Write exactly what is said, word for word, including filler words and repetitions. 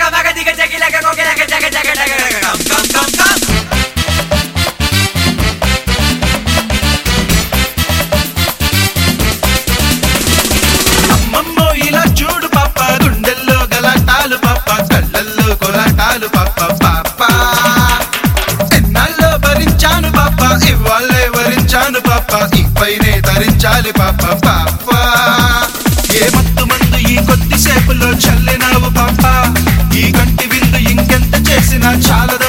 మగ దిగ జగిలగ గోగిలగ జగ జగ జగ కం కం కం కం అమ్మమ్మో ఇలా చూడు పాప గుండెల్లో గలాటాలు పాప కళ్ళల్లో కొలాటాలు పాప పాప ఎన్నాళ్ళో భరించాను పాప ఇవాళ్ళే వరించాను పాప ఇపైనే ధరించాలి పాప పాప ఏ మత్తు మందు ఈ కొద్దిసేపులో చల్లినావు పాప ఈ కంటి విందు ఇంకెంత చేసినా చాలదు